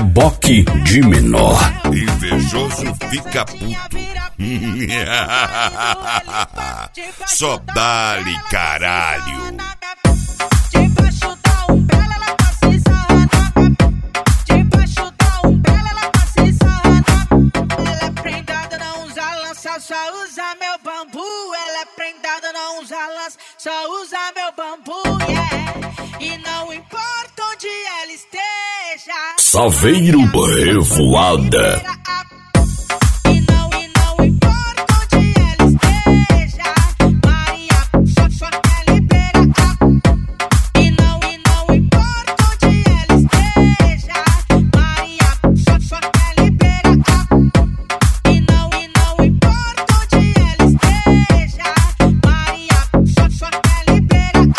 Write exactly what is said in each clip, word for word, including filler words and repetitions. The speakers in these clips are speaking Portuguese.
reboque de menor. Invejoso fica puto. Só dá-lhe caralho. Debaixo da umbrella ela passa e sarra. Debaixo da umbrella ela passa e sarra. Ela é prendada, não usa lança, só usa meu bambu. Ela é prendada, não usa lança, só usa meu bambu, yeah. E não importa onde ela esteja. Saveiro Revoada. E não, e não importa onde ela esteja. Maria só, só quer liberar. E não, e não importa onde ela esteja. Maria só, só quer liberar. E não, e não importa onde ela esteja. Maria só, só quer liberar.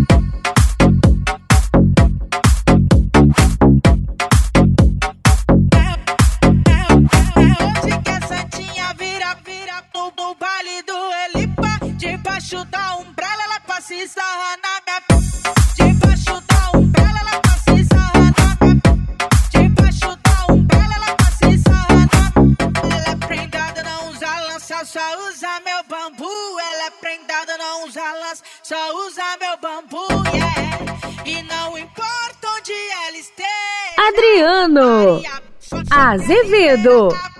Hoje que a santinha vira, vira no, no baile do Elipa. Debaixo da umbrella ela passa e sarra na minha. Debaixo da umbrella ela passa e sarra na minha. Debaixo da umbrella ela passa e sarra na minha. Ela é prendada, não usa lança, só usa meu bambu. Ela é prendada, não usa lança, só usa meu bambu, yeah. E não importa onde ela esteja. Adriano Azevedo.